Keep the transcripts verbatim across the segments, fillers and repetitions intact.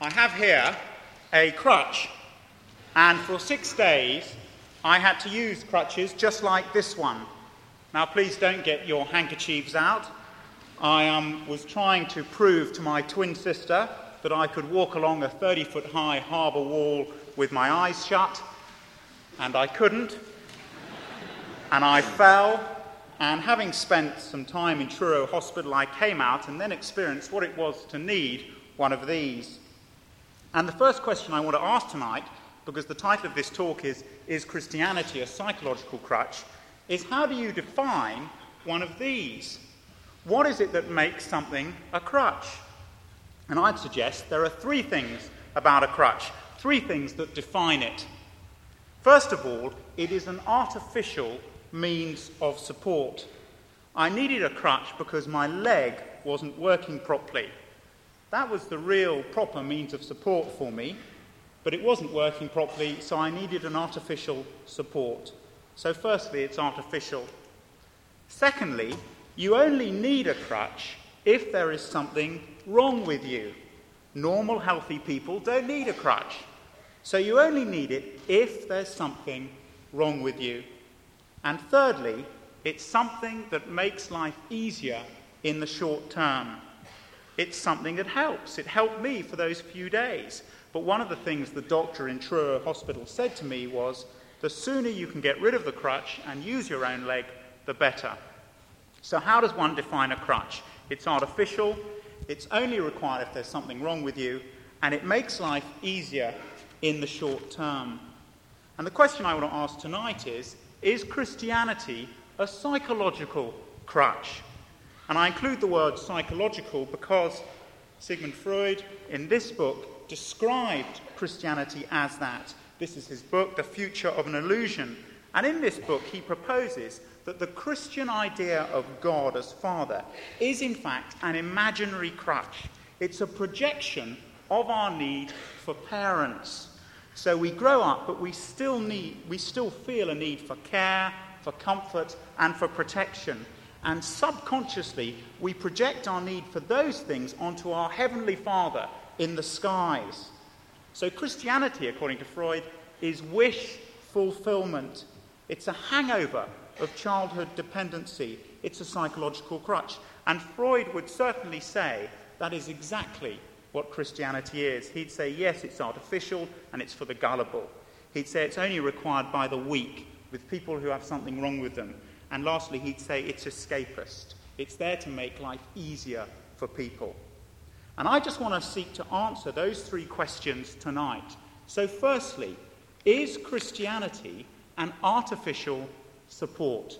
I have here a crutch, and for six days I had to use crutches just like this one. Now please don't get your handkerchiefs out. I um, was trying to prove to my twin sister that I could walk along a thirty-foot high harbour wall with my eyes shut, and I couldn't, and I fell, and having spent some time in Truro Hospital, I came out and then experienced what it was to need one of these. And the first question I want to ask tonight, because the title of this talk is, Is Christianity a Psychological Crutch?, is how do you define one of these? What is it that makes something a crutch? And I'd suggest there are three things about a crutch, three things that define it. First of all, it is an artificial means of support. I needed a crutch because my leg wasn't working properly. That was the real proper means of support for me, but it wasn't working properly, so I needed an artificial support. So firstly, it's artificial. Secondly, you only need a crutch if there is something wrong with you. Normal, healthy people don't need a crutch. So you only need it if there's something wrong with you. And thirdly, it's something that makes life easier in the short term. It's something that helps. It helped me for those few days. But one of the things the doctor in Truro Hospital said to me was, the sooner you can get rid of the crutch and use your own leg, the better. So how does one define a crutch? It's artificial, it's only required if there's something wrong with you, and it makes life easier in the short term. And the question I want to ask tonight is, is Christianity a psychological crutch? And I include the word psychological because Sigmund Freud, in this book, described Christianity as that. This is his book, The Future of an Illusion. And in this book, he proposes that the Christian idea of God as Father is, in fact, an imaginary crutch. It's a projection of our need for parents. So we grow up, but we still need, we still feel a need for care, for comfort, and for protection. And subconsciously, we project our need for those things onto our Heavenly Father in the skies. So Christianity, according to Freud, is wish fulfillment. It's a hangover of childhood dependency. It's a psychological crutch. And Freud would certainly say that is exactly what Christianity is. He'd say, yes, it's artificial and it's for the gullible. He'd say it's only required by the weak, with people who have something wrong with them. And lastly, he'd say it's escapist. It's there to make life easier for people. And I just want to seek to answer those three questions tonight. So firstly, is Christianity an artificial support?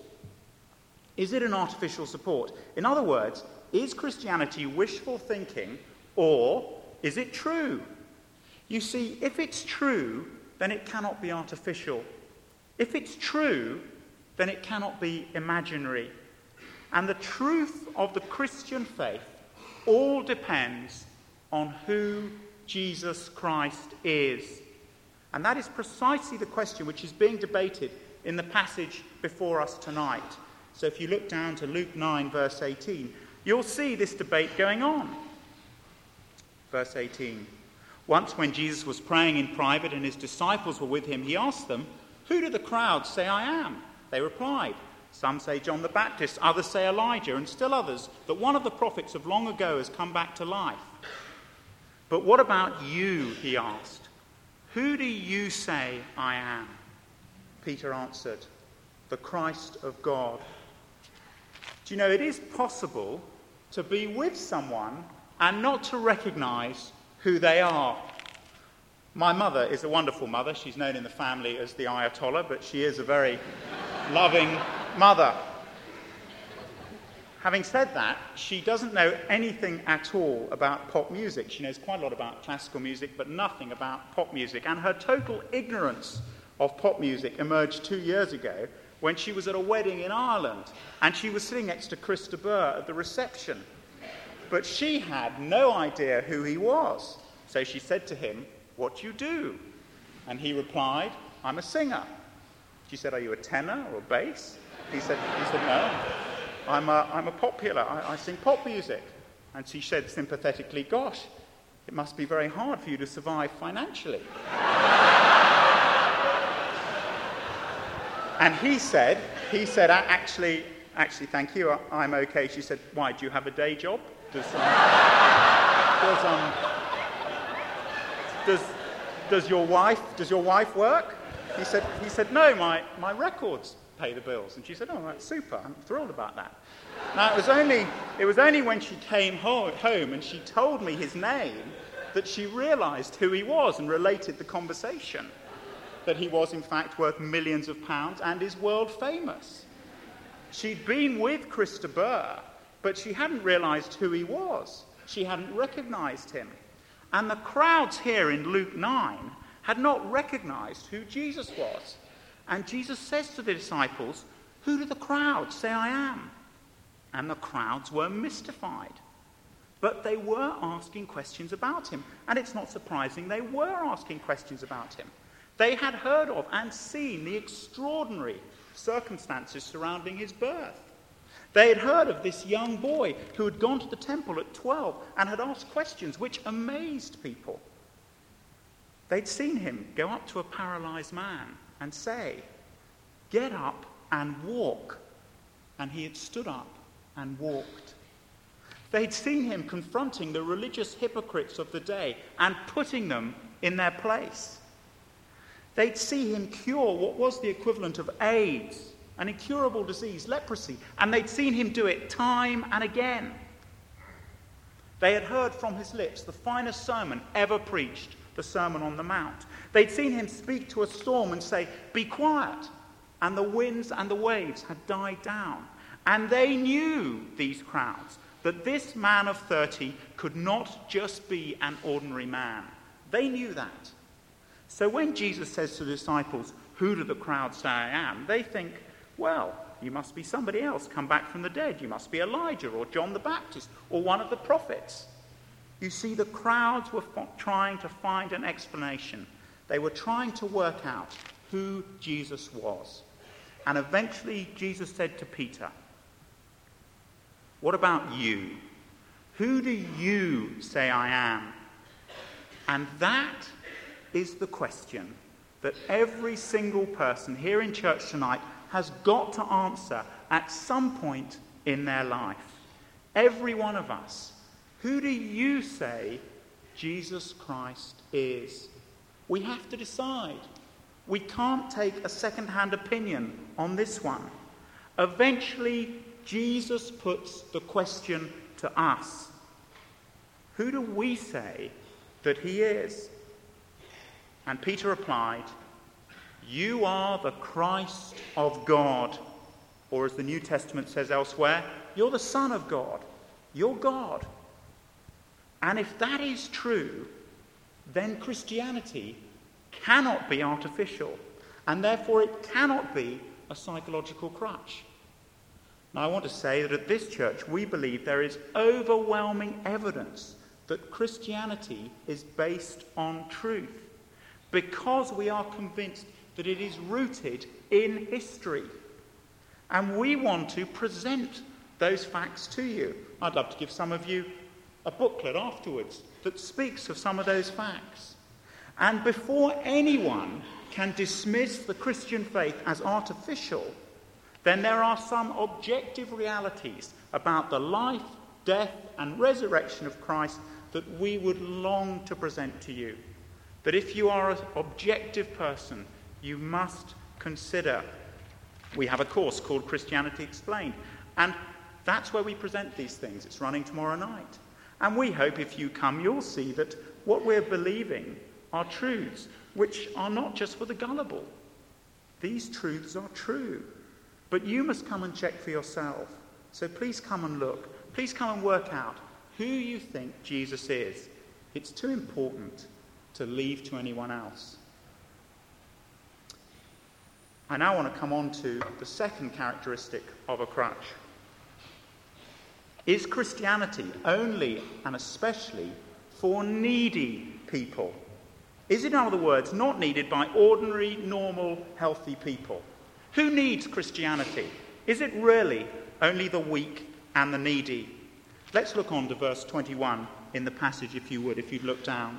Is it an artificial support? In other words, is Christianity wishful thinking, or is it true? You see, if it's true, then it cannot be artificial. If it's true, then it cannot be imaginary. And the truth of the Christian faith all depends on who Jesus Christ is. And that is precisely the question which is being debated in the passage before us tonight. So if you look down to Luke nine, verse eighteen, you'll see this debate going on. Verse eighteen. Once when Jesus was praying in private and his disciples were with him, he asked them, "Who do the crowd say I am?" They replied, "Some say John the Baptist, others say Elijah, and still others that one of the prophets of long ago has come back to life." "But what about you?" he asked. "Who do you say I am?" Peter answered, "The Christ of God." Do you know, it is possible to be with someone and not to recognize who they are. My mother is a wonderful mother. She's known in the family as the Ayatollah, but she is a very loving mother. Having said that, she doesn't know anything at all about pop music. She knows quite a lot about classical music, but nothing about pop music. And her total ignorance of pop music emerged two years ago when she was at a wedding in Ireland, and she was sitting next to Chris de Burgh at the reception. But she had no idea who he was. So she said to him, "What do you do?" And he replied, "I'm a singer." She said, "Are you a tenor or a bass?" He said, he said "No, I'm a, I'm a popular, I, I sing pop music." And she said sympathetically, "Gosh, it must be very hard for you to survive financially. And he said, he said, actually, actually, thank you, I'm okay. She said, why, do you have a day job? Does, um, does, um, does, does your wife, does your wife work? He said, he said, no, my, my records pay the bills. And she said, oh, that's super, I'm thrilled about that. Now, it was only, it was only when she came ho- home and she told me his name that she realized who he was and related the conversation. That he was, in fact, worth millions of pounds and is world famous. She'd been with Chris de Burgh, but she hadn't realized who he was. She hadn't recognized him. And the crowds here in Luke nine had not recognized who Jesus was. And Jesus says to the disciples, who do the crowds say I am? And the crowds were mystified. But they were asking questions about him. And it's not surprising they were asking questions about him. They had heard of and seen the extraordinary circumstances surrounding his birth. They had heard of this young boy who had gone to the temple at twelve and had asked questions which amazed people. They'd seen him go up to a paralyzed man and say, "Get up and walk." And he had stood up and walked. They'd seen him confronting the religious hypocrites of the day and putting them in their place. They'd see him cure what was the equivalent of AIDS, an incurable disease, leprosy, and they'd seen him do it time and again. They had heard from his lips the finest sermon ever preached, the Sermon on the Mount. They'd seen him speak to a storm and say, "Be quiet," and the winds and the waves had died down. And they knew, these crowds, that this man of thirty could not just be an ordinary man. They knew that. So when Jesus says to the disciples, "Who do the crowd say I am?" they think, well, you must be somebody else come back from the dead. You must be Elijah or John the Baptist or one of the prophets. You see, the crowds were fo- trying to find an explanation. They were trying to work out who Jesus was. And eventually Jesus said to Peter, "What about you? Who do you say I am?" And that is the question that every single person here in church tonight has got to answer at some point in their life. Every one of us. Who do you say Jesus Christ is? We have to decide. We can't take a second-hand opinion on this one. Eventually, Jesus puts the question to us. Who do we say that he is? And Peter replied, "You are the Christ of God." Or as the New Testament says elsewhere, you're the Son of God. You're God. And if that is true, then Christianity cannot be artificial, and therefore it cannot be a psychological crutch. Now, I want to say that at this church we believe there is overwhelming evidence that Christianity is based on truth, because we are convinced that it is rooted in history. And we want to present those facts to you. I'd love to give some of you a booklet afterwards that speaks of some of those facts. And before anyone can dismiss the Christian faith as artificial, then there are some objective realities about the life, death, and resurrection of Christ that we would long to present to you. That if you are an objective person, you must consider. We have a course called Christianity Explained, and that's where we present these things. It's running tomorrow night. And we hope if you come, you'll see that what we're believing are truths which are not just for the gullible. These truths are true. But you must come and check for yourself. So please come and look. Please come and work out who you think Jesus is. It's too important to leave to anyone else. I now want to come on to the second characteristic of a crutch. Is Christianity only and especially for needy people? Is it, in other words, not needed by ordinary, normal, healthy people? Who needs Christianity? Is it really only the weak and the needy? Let's look on to verse twenty-one in the passage, if you would, if you'd look down.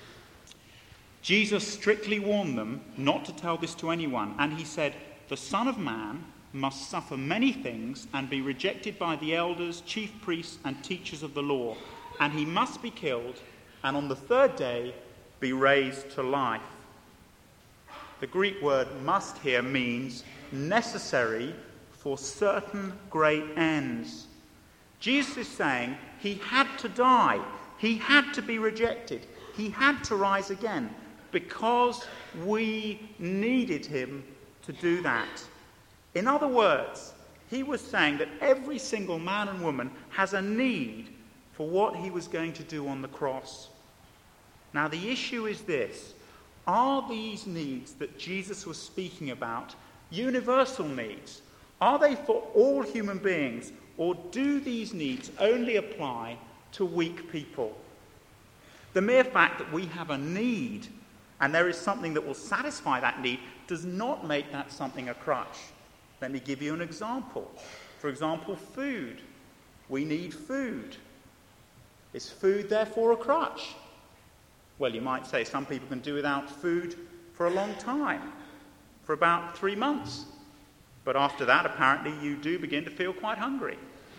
Jesus strictly warned them not to tell this to anyone, and he said, "The Son of Man must suffer many things and be rejected by the elders, chief priests, and teachers of the law, and he must be killed, and on the third day be raised to life." The Greek word "must" here means necessary for certain great ends. Jesus is saying he had to die, he had to be rejected, he had to rise again, because we needed him to do that. In other words, he was saying that every single man and woman has a need for what he was going to do on the cross. Now, the issue is this: are these needs that Jesus was speaking about universal needs? Are they for all human beings, or do these needs only apply to weak people? The mere fact that we have a need and there is something that will satisfy that need does not make that something a crutch. Let me give you an example. For example, food. We need food. Is food therefore a crutch? Well, you might say some people can do without food for a long time, for about three months. But after that, apparently, you do begin to feel quite hungry.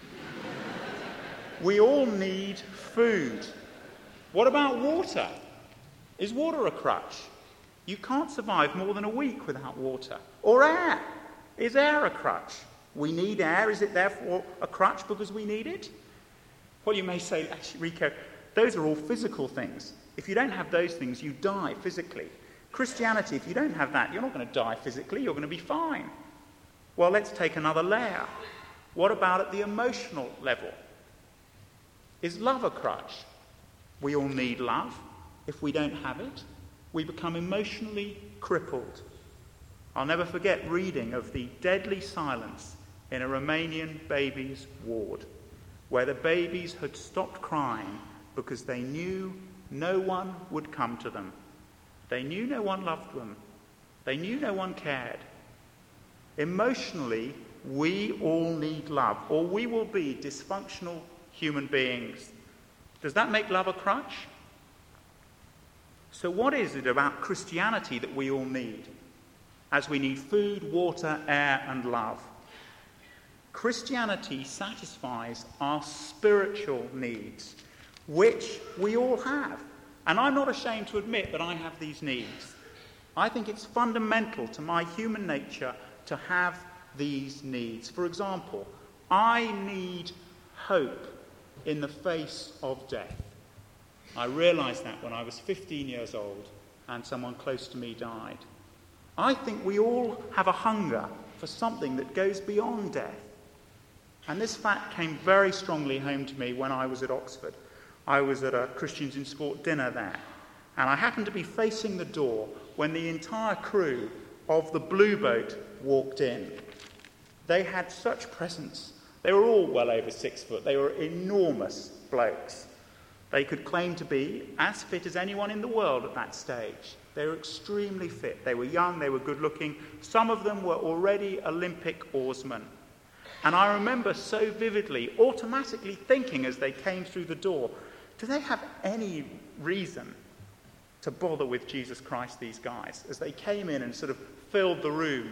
We all need food. What about water? Is water a crutch? You can't survive more than a week without water. Or air. Is air a crutch? We need air. Is it therefore a crutch because we need it? Well, you may say, actually, Rico, those are all physical things. If you don't have those things, you die physically. Christianity, if you don't have that, you're not going to die physically. You're going to be fine. Well, let's take another layer. What about at the emotional level? Is love a crutch? We all need love. If we don't have it, we become emotionally crippled. I'll never forget reading of the deadly silence in a Romanian baby's ward, where the babies had stopped crying because they knew no one would come to them. They knew no one loved them. They knew no one cared. Emotionally, we all need love, or we will be dysfunctional human beings. Does that make love a crutch? So what is it about Christianity that we all need, as we need food, water, air, and love? Christianity satisfies our spiritual needs, which we all have. And I'm not ashamed to admit that I have these needs. I think it's fundamental to my human nature to have these needs. For example, I need hope in the face of death. I realised that when I was fifteen years old and someone close to me died. I think we all have a hunger for something that goes beyond death. And this fact came very strongly home to me when I was at Oxford. I was at a Christians in Sport dinner there, and I happened to be facing the door when the entire crew of the Blue Boat walked in. They had such presence. They were all well over six foot. They were enormous blokes. They could claim to be as fit as anyone in the world at that stage. They were extremely fit. They were young, they were good looking. Some of them were already Olympic oarsmen. And I remember so vividly, automatically thinking as they came through the door, do they have any reason to bother with Jesus Christ, these guys, as they came in and sort of filled the room?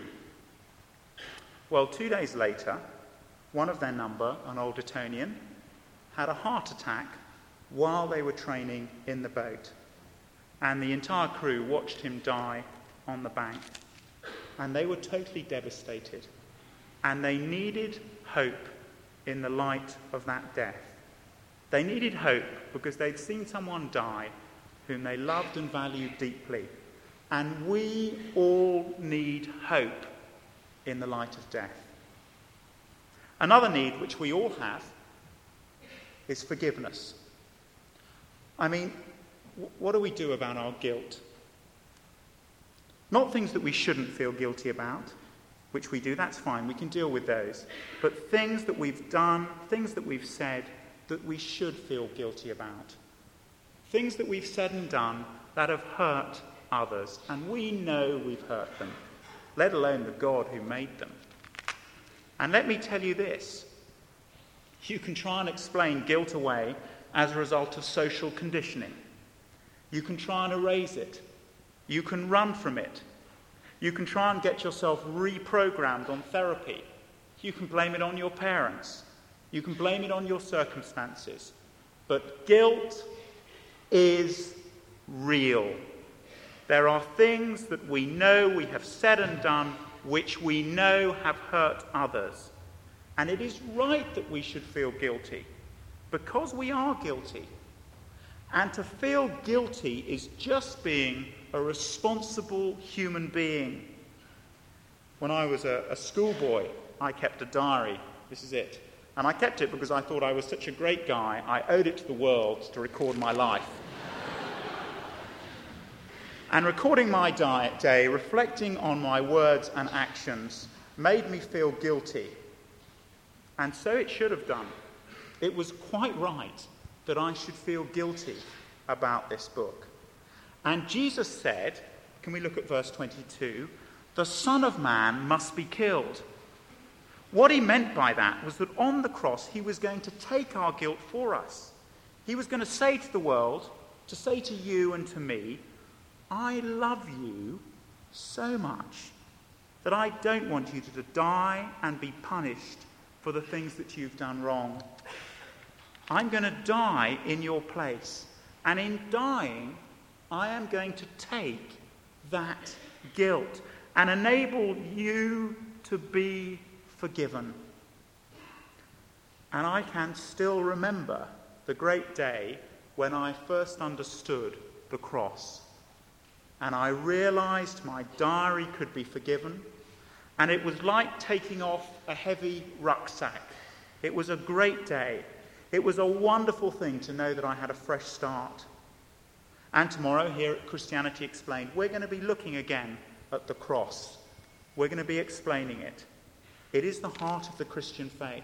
Well, two days later, one of their number, an old Etonian, had a heart attack while they were training in the boat. And the entire crew watched him die on the bank. And they were totally devastated. And they needed hope in the light of that death. They needed hope because they'd seen someone die whom they loved and valued deeply. And we all need hope in the light of death. Another need which we all have is forgiveness. I mean, what do we do about our guilt? Not things that we shouldn't feel guilty about, which we do, that's fine, we can deal with those. But things that we've done, things that we've said, that we should feel guilty about. Things that we've said and done that have hurt others, and we know we've hurt them, let alone the God who made them. And let me tell you this, you can try and explain guilt away as a result of social conditioning. You can try and erase it. You can run from it. You can try and get yourself reprogrammed on therapy. You can blame it on your parents. You can blame it on your circumstances. But guilt is real. There are things that we know we have said and done which we know have hurt others. And it is right that we should feel guilty, because we are guilty. And to feel guilty is just being a responsible human being. When I was a, a schoolboy, I kept a diary. This is it. And I kept it because I thought I was such a great guy, I owed it to the world to record my life. And recording my day, reflecting on my words and actions, made me feel guilty. And so it should have done. It was quite right that I should feel guilty about this book. And Jesus said, can we look at verse twenty-two, the Son of Man must be killed. What he meant by that was that on the cross he was going to take our guilt for us. He was going to say to the world, to say to you and to me, I love you so much that I don't want you to die and be punished for the things that you've done wrong. I'm going to die in your place. And in dying, I am going to take that guilt and enable you to be forgiven. And I can still remember the great day when I first understood the cross. And I realized my diary could be forgiven. And it was like taking off a heavy rucksack. It was a great day. It was a wonderful thing to know that I had a fresh start. And tomorrow, here at Christianity Explained, we're going to be looking again at the cross. We're going to be explaining it. It is the heart of the Christian faith.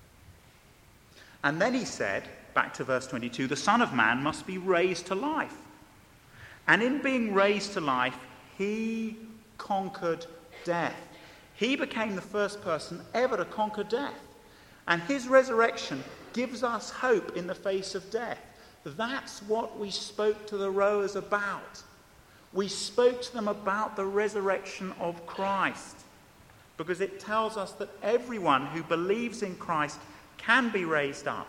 And then he said, back to verse twenty-two, the Son of Man must be raised to life. And in being raised to life, he conquered death. He became the first person ever to conquer death. And his resurrection gives us hope in the face of death. That's what we spoke to the rowers about. We spoke to them about the resurrection of Christ, because it tells us that everyone who believes in Christ can be raised up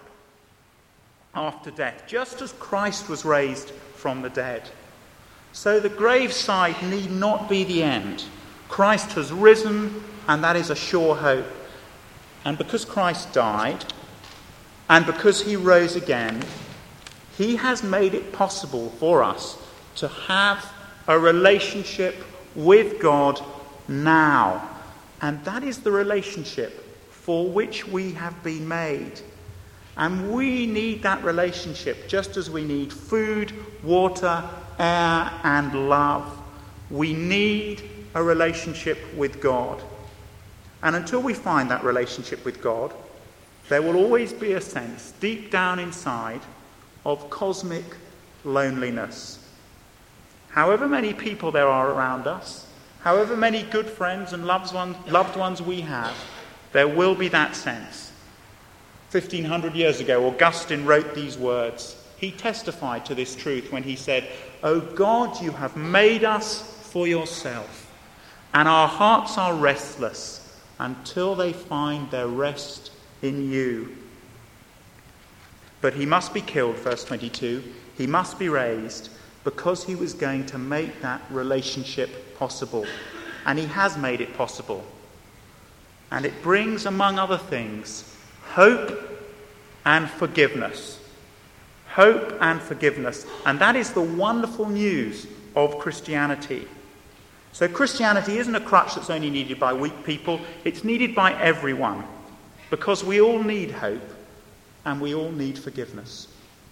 after death, just as Christ was raised from the dead. So the graveside need not be the end. Christ has risen, and that is a sure hope. And because Christ died, and because he rose again, he has made it possible for us to have a relationship with God now. And that is the relationship for which we have been made. And we need that relationship just as we need food, water, air, and love. We need a relationship with God. And until we find that relationship with God, there will always be a sense deep down inside of cosmic loneliness. However many people there are around us, however many good friends and loved ones, loved ones we have, there will be that sense. Fifteen hundred years ago, Augustine wrote these words. He testified to this truth when he said, "O God, you have made us for yourself, and our hearts are restless until they find their rest in you." But he must be killed, verse twenty-two. He must be raised because he was going to make that relationship possible. And he has made it possible. And it brings, among other things, hope and forgiveness. Hope and forgiveness. And that is the wonderful news of Christianity. So Christianity isn't a crutch that's only needed by weak people. It's needed by everyone. Because we all need hope and we all need forgiveness.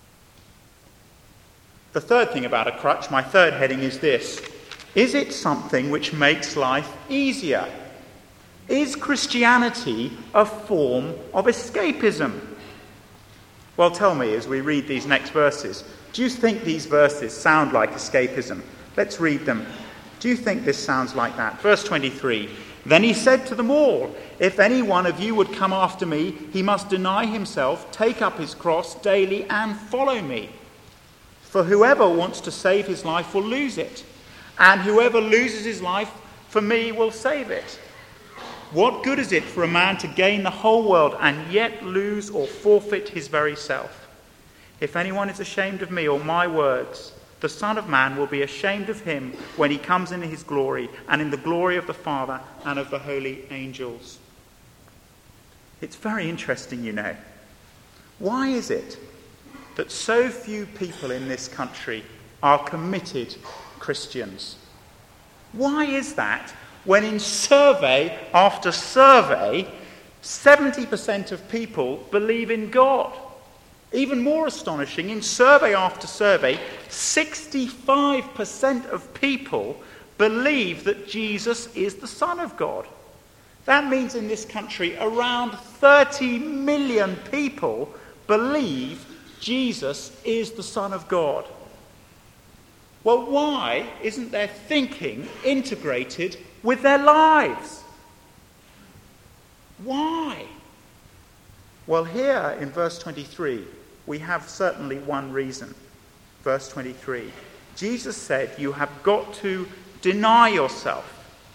The third thing about a crutch, my third heading, is this. Is it something which makes life easier? Is Christianity a form of escapism? Well, tell me as we read these next verses, do you think these verses sound like escapism? Let's read them. Do you think this sounds like that? Verse twenty-three, Then he said to them all, "If any one of you would come after me, he must deny himself, take up his cross daily and follow me. For whoever wants to save his life will lose it, and whoever loses his life for me will save it. What good is it for a man to gain the whole world and yet lose or forfeit his very self? If anyone is ashamed of me or my words, the Son of Man will be ashamed of him when he comes in his glory and in the glory of the Father and of the holy angels." It's very interesting, you know. Why is it that so few people in this country are committed Christians? Why is that when in survey after survey, seventy percent of people believe in God? Even more astonishing, in survey after survey, sixty-five percent of people believe that Jesus is the Son of God. That means in this country around thirty million people believe Jesus is the Son of God. Well, why isn't their thinking integrated with their lives? Why? Well, here in verse twenty-three, we have certainly one reason. Verse twenty-three, Jesus said, "You have got to deny yourself."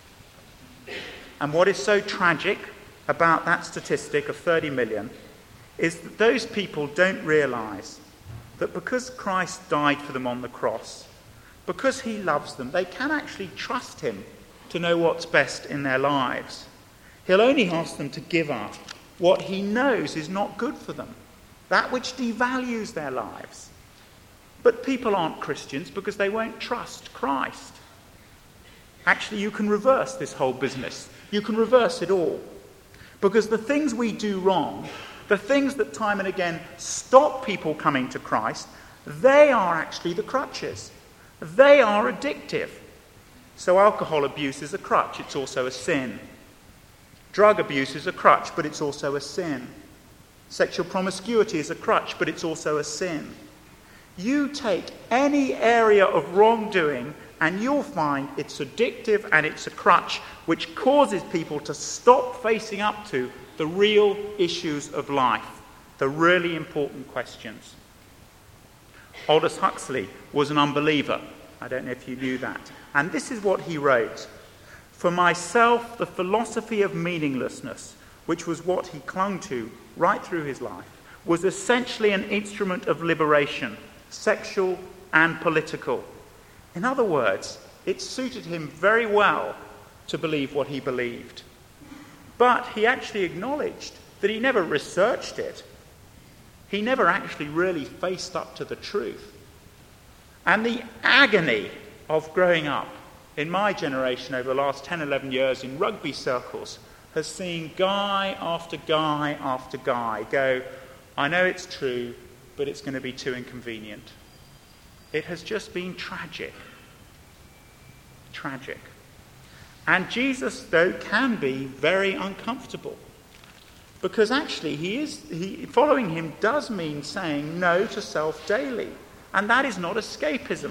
And what is so tragic about that statistic of thirty million is that those people don't realize that because Christ died for them on the cross, because he loves them, they can actually trust him to know what's best in their lives. He'll only ask them to give up what he knows is not good for them, that which devalues their lives. But people aren't Christians because they won't trust Christ. Actually, you can reverse this whole business. You can reverse it all. Because the things we do wrong, the things that time and again stop people coming to Christ, they are actually the crutches. They are addictive. So alcohol abuse is a crutch, it's also a sin. Drug abuse is a crutch, but it's also a sin. Sexual promiscuity is a crutch, but it's also a sin. You take any area of wrongdoing and you'll find it's addictive and it's a crutch which causes people to stop facing up to the real issues of life, the really important questions. Aldous Huxley was an unbeliever. I don't know if you knew that. And this is what he wrote. "For myself, the philosophy of meaninglessness, which was what he clung to right through his life, was essentially an instrument of liberation, sexual and political." In other words, it suited him very well to believe what he believed. But he actually acknowledged that he never researched it. He never actually really faced up to the truth. And the agony of growing up in my generation over the last ten, eleven years in rugby circles has seen guy after guy after guy go, "I know it's true, but it's going to be too inconvenient." It has just been tragic. Tragic. And Jesus, though, can be very uncomfortable. Because actually, he is he, following him does mean saying no to self daily. And that is not escapism.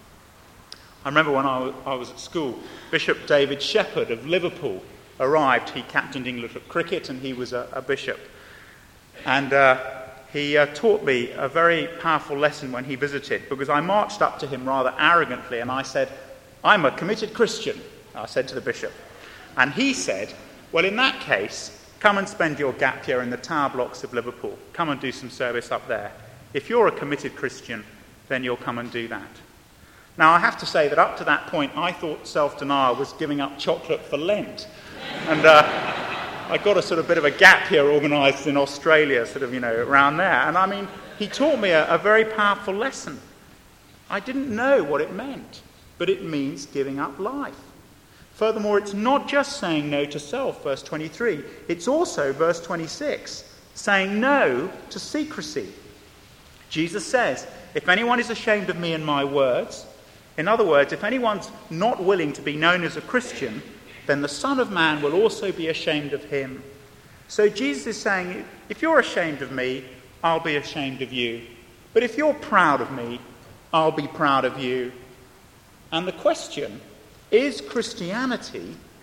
I remember when I was, I was at school, Bishop David Shepherd of Liverpool arrived. He captained England at cricket and he was a, a bishop. And uh, he uh, taught me a very powerful lesson when he visited, because I marched up to him rather arrogantly and I said, "I'm a committed Christian," I said to the bishop. And he said, "Well, in that case, come and spend your gap year in the tower blocks of Liverpool. Come and do some service up there. If you're a committed Christian, then you'll come and do that." Now, I have to say that up to that point, I thought self-denial was giving up chocolate for Lent. And uh, I got a sort of bit of a gap year organised in Australia, sort of, you know, around there. And I mean, he taught me a, a very powerful lesson. I didn't know what it meant, but it means giving up life. Furthermore, it's not just saying no to self, verse twenty-three. It's also, verse twenty-six, saying no to secrecy. Jesus says, "If anyone is ashamed of me and my words," in other words, if anyone's not willing to be known as a Christian, then the Son of Man will also be ashamed of him. So Jesus is saying, if you're ashamed of me, I'll be ashamed of you. But if you're proud of me, I'll be proud of you. And the question, is Christianity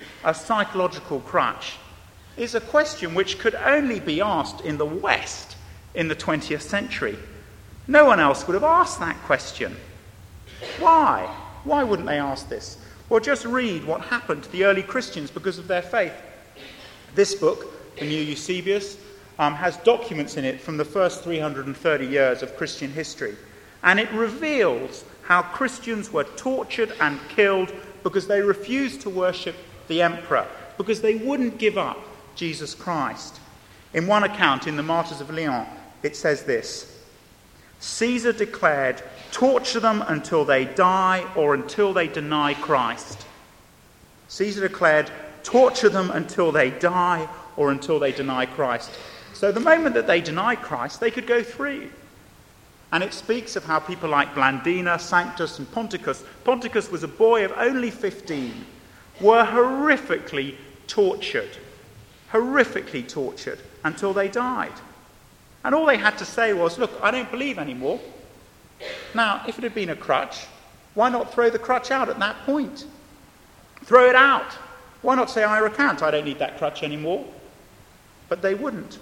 a psychological crutch is a question which could only be asked in the West in the twentieth century. No one else would have asked that question. Why? Why wouldn't they ask this? Well, just read what happened to the early Christians because of their faith. This book, the New Eusebius, um, has documents in it from the first three hundred thirty years of Christian history. And it reveals how Christians were tortured and killed because they refused to worship the emperor, because they wouldn't give up Jesus Christ. In one account, in the Martyrs of Lyon, it says this: Caesar declared, torture them until they die or until they deny Christ. Caesar declared, torture them until they die or until they deny Christ. So the moment that they deny Christ, they could go free. And it speaks of how people like Blandina, Sanctus, and Ponticus, Ponticus was a boy of only fifteen, were horrifically tortured, horrifically tortured until they died. And all they had to say was, look, I don't believe anymore. Now, if it had been a crutch, why not throw the crutch out at that point? Throw it out. Why not say, I recant, I don't need that crutch anymore? But they wouldn't.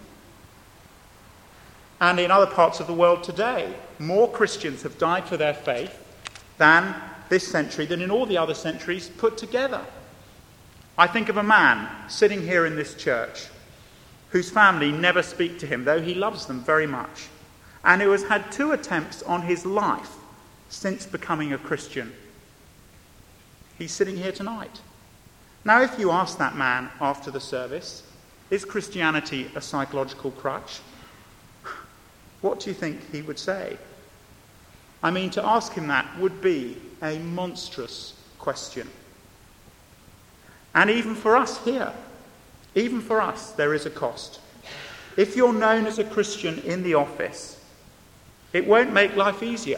And in other parts of the world today, more Christians have died for their faith than this century, than in all the other centuries put together. I think of a man sitting here in this church whose family never speak to him, though he loves them very much, and who has had two attempts on his life since becoming a Christian. He's sitting here tonight. Now, if you ask that man after the service, is Christianity a psychological crutch? What do you think he would say? I mean, to ask him that would be a monstrous question. And even for us here, even for us, there is a cost. If you're known as a Christian in the office, it won't make life easier.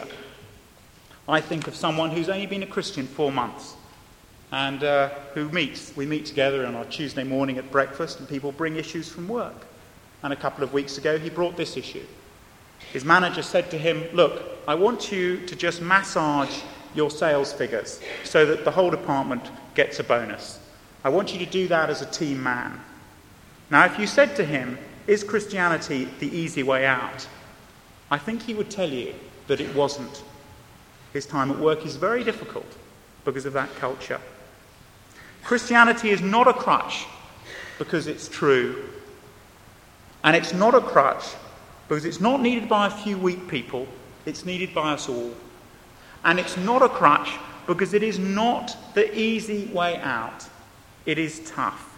I think of someone who's only been a Christian four months and uh, who meets. We meet together on our Tuesday morning at breakfast and people bring issues from work. And a couple of weeks ago, he brought this issue. His manager said to him, look, I want you to just massage your sales figures so that the whole department gets a bonus. I want you to do that as a team man. Now, if you said to him, is Christianity the easy way out? I think he would tell you that it wasn't. His time at work is very difficult because of that culture. Christianity is not a crutch because it's true. And it's not a crutch because it's not needed by a few weak people, it's needed by us all. And it's not a crutch because it is not the easy way out. It is tough.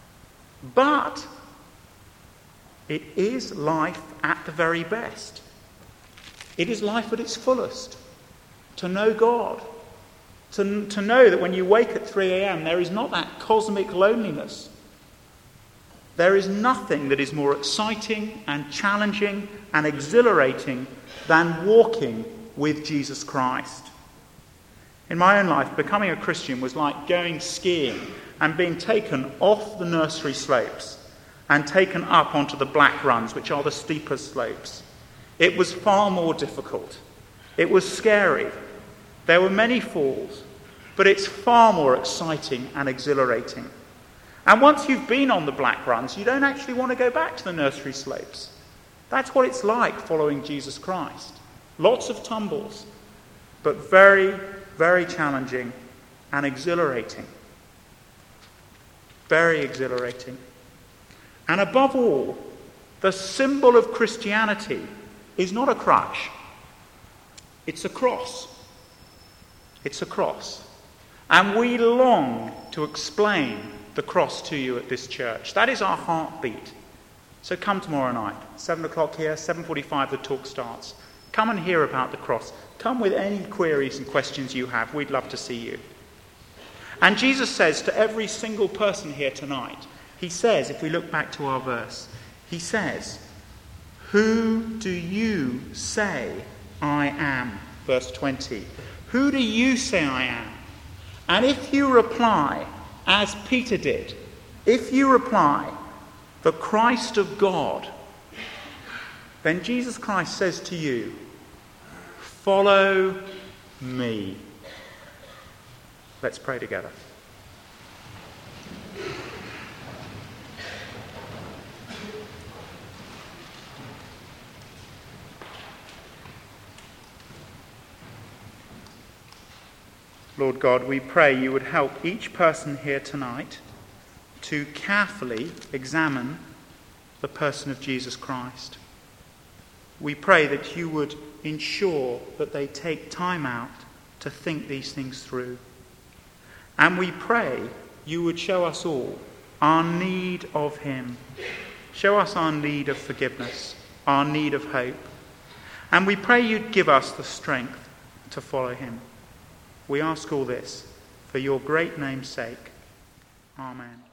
But it is life at the very best. It is life at its fullest. To know God. To, to know that when you wake at three a.m. there is not that cosmic loneliness. There is nothing that is more exciting and challenging and exhilarating than walking with Jesus Christ. In my own life, becoming a Christian was like going skiing and being taken off the nursery slopes and taken up onto the black runs, which are the steepest slopes. It was far more difficult. It was scary. There were many falls, but it's far more exciting and exhilarating. And once you've been on the black runs, you don't actually want to go back to the nursery slopes. That's what it's like following Jesus Christ. Lots of tumbles, but very, very challenging and exhilarating. Very exhilarating. And above all, the symbol of Christianity is not a crutch. It's a cross. It's a cross. And we long to explain the cross to you at this church. That is our heartbeat. So come tomorrow night, seven o'clock here, seven forty-five the talk starts. Come and hear about the cross. Come with any queries and questions you have. We'd love to see you. And Jesus says to every single person here tonight, he says, if we look back to our verse, he says, who do you say I am? Verse twenty. Who do you say I am? And if you reply, as Peter did, if you reply, the Christ of God, then Jesus Christ says to you, follow me. Let's pray together. Lord God, we pray you would help each person here tonight to carefully examine the person of Jesus Christ. We pray that you would ensure that they take time out to think these things through. And we pray you would show us all our need of him. Show us our need of forgiveness, our need of hope. And we pray you'd give us the strength to follow him. We ask all this for your great name's sake. Amen.